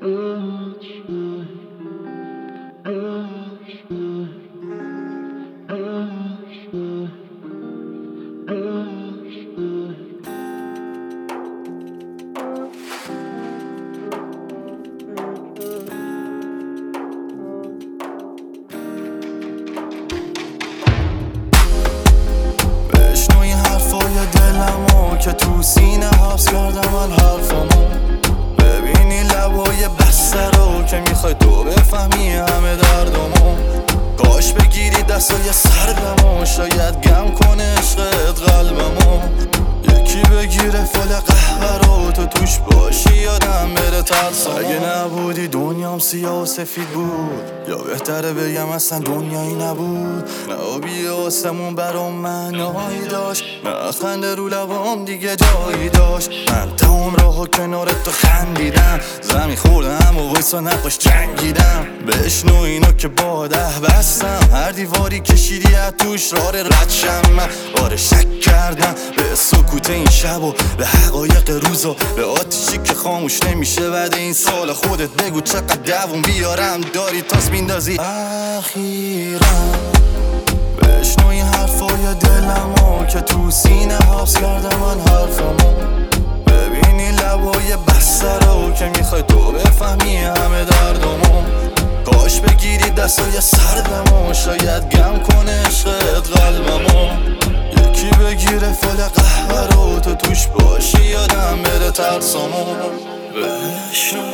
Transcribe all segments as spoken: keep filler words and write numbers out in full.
که تو سینه حبس کردم من حرفمو. ببینی لبای بسته رو که میخوای تو بفهمی همه دردمو. کاش بگیری دستای سردمو، شاید گم کنه عشقت قلبمو. یکی بگیره فال قهوه رو تو توش باشی یادم بره ترسمو. اگه نبودی دنیام سیاه و سفید بود، یا بهتره بگم اصلا دنیایی نبود. نه آبی آسمون برام معنایی داشت، نه خنده رو لبام دیگه جایی داشت. من تمام راهو کنارت تو خندیدم، زمین خوردم و وایسا نقاش جنگیدم. بشنو اینو که با ده بستم، هر دیواری کشیدی از توش راه رد شم. من آره شک کردم به سکوت این شب و به حقایق روز و به آتیشی که خاموش نمیشه بعد این سال. خودت بگو چقدر دووم بیارم داری تاس میندازی اخیرا. بشنو این حرفای دلمو که تو سینه حبس کردم من حرفمو. ببینی لبای بسته رو که میخوای تو بفهمی همه دردمو. کاش بگیری دستای سردمو، شاید گم کنه عشقت قلبمو. یکی بگیره فال قهوه رو تو توش باشی یادم بره ترسمو. بشنو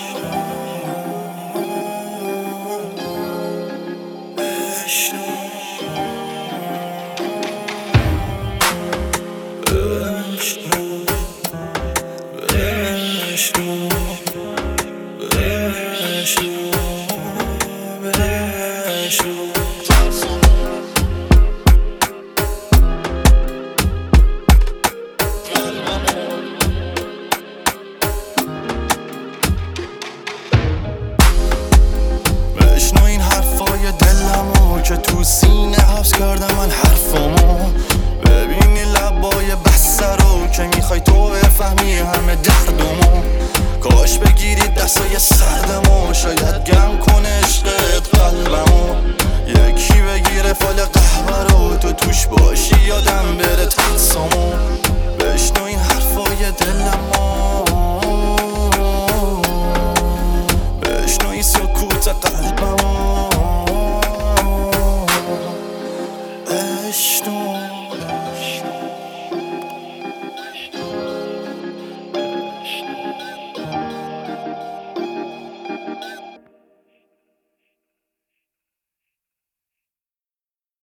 بشنو بشنو بشنو بشنو بشنو این حرفای دلمو که تو سینه حبس کردم من حرفمو. ببینی لبای بسته رو که میخوای تو بفهمی همه دردمو. کاش بگیری دستای سردمو، شاید گم کنه عشقت قلبمو. یکی بگیره فال قهوه رو تو توش باشی یادم بره ترسمو. بشنو این حرفای دلمو.